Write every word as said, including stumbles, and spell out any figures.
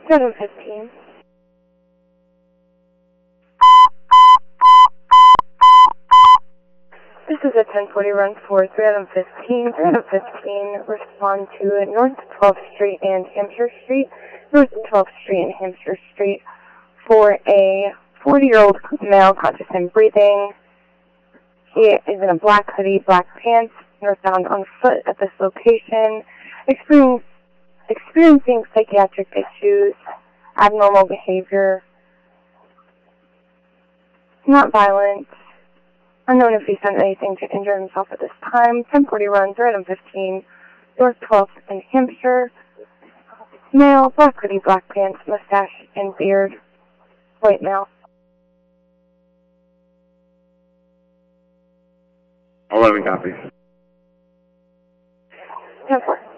seven fifteen. This is a ten forty run for three fifteen. three fifteen, respond to North twelfth Street and Hampshire Street. North twelfth Street and Hampshire Street for a forty-year-old male conscious and breathing. He is in a black hoodie, black pants, and was found on foot at this location, experiencing, experiencing psychiatric issues, abnormal behavior, not violent, unknown if he's done anything to injure himself at this time. ten forty runs, random fifteen, North twelfth in Hampshire. Male, black hoodie, black pants, mustache and beard, white male. eleven copies. ten four.